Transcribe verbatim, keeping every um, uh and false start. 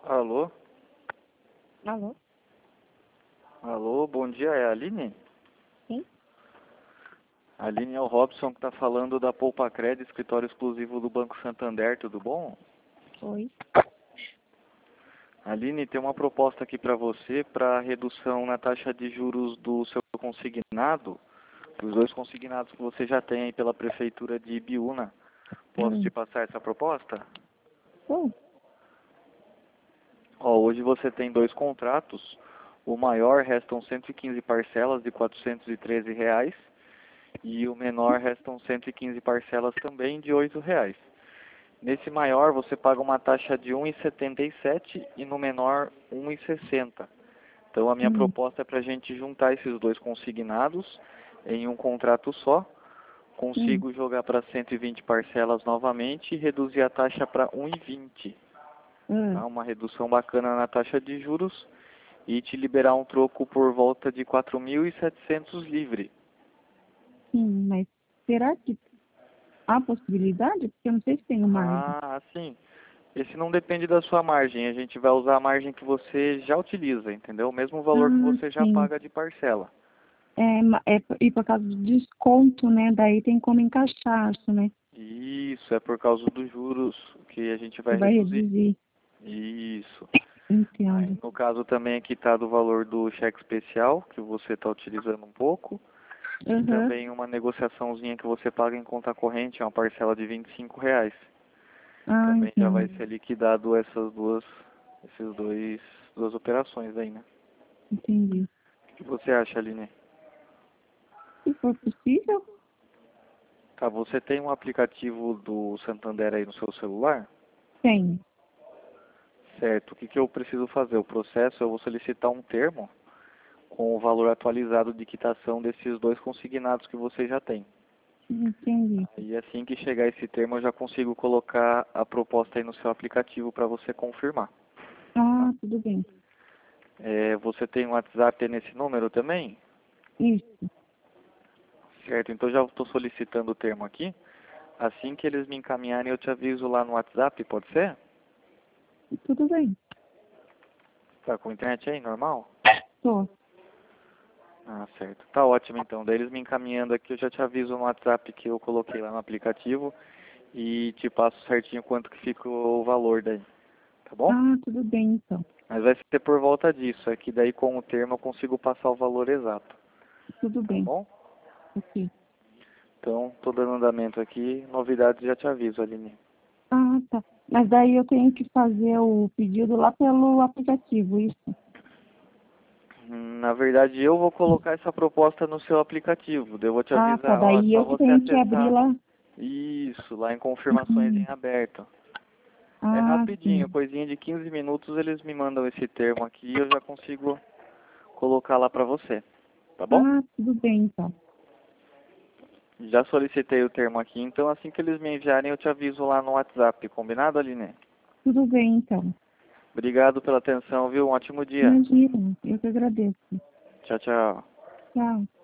Alô? Alô? Alô, bom dia, é a Aline? Sim? A Aline é o Robson que está falando da Poupa Cred, escritório exclusivo do Banco Santander, tudo bom? Oi. Aline, tem uma proposta aqui para você para redução na taxa de juros do seu consignado, dos dois consignados que você já tem aí pela Prefeitura de Ibiúna. Posso te Hum. passar essa proposta? Hum. Ó, hoje você tem dois contratos, o maior restam cento e quinze parcelas de quatrocentos e treze reais e o menor restam cento e quinze parcelas também de oito reais. Nesse maior você paga uma taxa de um vírgula setenta e sete e no menor um vírgula sessenta. Então a minha Hum. proposta é para a gente juntar esses dois consignados em um contrato só. Hum. Consigo jogar para cento e vinte parcelas novamente e reduzir a taxa para um vírgula vinte. Hum. Tá? Uma redução bacana na taxa de juros e te liberar um troco por volta de quatro mil e setecentos livre. Sim, mas será que há possibilidade? Porque eu não sei se tem margem. Ah, sim. Esse não depende da sua margem. A gente vai usar a margem que você já utiliza, entendeu? O mesmo valor que Ah, você já sim. paga de parcela. É, ma- é, p- e por causa do desconto, né? Daí tem como encaixar, acho, né? Isso, é por causa dos juros que a gente Que vai vai reduzir. reduzir. Isso. Aí, Entendo. no caso também aqui está do valor do cheque especial, que você está utilizando um pouco. E Uhum. também uma negociaçãozinha que você paga em conta corrente, é uma parcela de vinte e cinco reais. Ah, Também já vai entendo. ser liquidado essas duas, esses dois, duas operações aí, né? Entendi. O que você acha, Aline? Se for possível, Tá, você tem um aplicativo do Santander aí no seu celular? tem. Certo. O que que eu preciso fazer? O processo, eu vou solicitar um termo com o valor atualizado de quitação desses dois consignados que você já tem. Entendi. E assim que chegar esse termo, eu já consigo colocar a proposta aí no seu aplicativo para você confirmar. Tá? Ah, tudo bem. É, você tem um WhatsApp nesse número também? Isso. Certo, então já estou solicitando o termo aqui. Assim que eles me encaminharem, eu te aviso lá no WhatsApp, pode ser? Tudo bem. Tá com internet aí, normal? Tô. Ah, certo. Tá ótimo então. Daí eles me encaminhando aqui, eu já te aviso no WhatsApp que eu coloquei lá no aplicativo e te passo certinho quanto que fica o valor daí. Tá bom? Ah, tudo bem, então. Mas vai ser por volta disso, é que daí com o termo eu consigo passar o valor exato. Tudo Tá bem. bom? Ok. Então, tô dando andamento aqui, novidades já te aviso, Aline. Ah, tá. Mas daí eu tenho que fazer o pedido lá pelo aplicativo, isso? Hum, Na verdade, eu vou colocar essa proposta no seu aplicativo. daí Eu vou te Ah, tá. avisar, ó, é Daí só eu que você tenho que abrir acessar lá. isso, lá em confirmações em Hum. aberto. É Ah, rapidinho, sim. coisinha de quinze minutos, eles me mandam esse termo aqui e eu já consigo colocar lá pra você. Tá bom? Ah, tudo bem, então. Já solicitei o termo aqui, então assim que eles me enviarem eu te aviso lá no WhatsApp. Combinado, Aline? Tudo bem, então. Obrigado pela atenção, viu? Um ótimo dia. Imagina. Eu que agradeço. Tchau, tchau. Tchau.